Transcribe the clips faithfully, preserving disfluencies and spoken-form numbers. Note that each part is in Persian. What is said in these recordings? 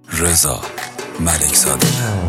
رضا ملک‌زاده.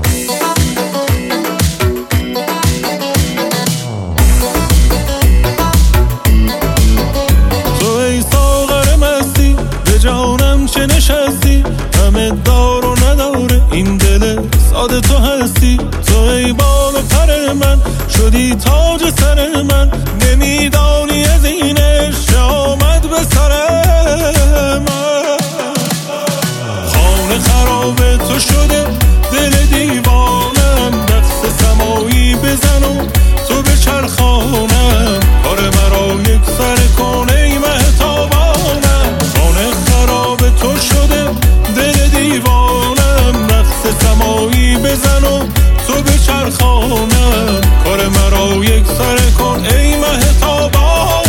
تو ای ساغر مستی به جانم چه نشستی، همه دار و نداره این دل ساده تو هستی. تو ای بال و پر من شدی تاج سر من، نمیدانی از این عشق آمد به سر من. خانه خراب تو شده دل دیوانم، دست سمایی بزن و تو به چرخانم، کار مرا یک سر کن ای مهتابانم. خانه خراب تو شده دل دیوانم، دست سمایی بزن و تو به چرخانم، کار مرا یک سر کن ای مهتابانم.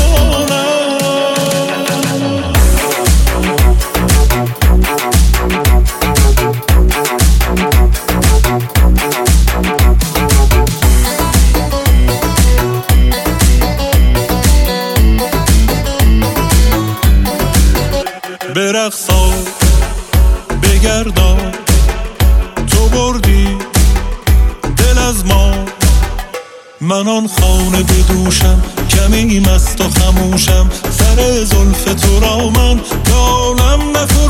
برقصا بگردا تو بردی دل از ما، من آن خانه بدوشم کمی مست و خموشم، سر زلف تو را من دالم نفر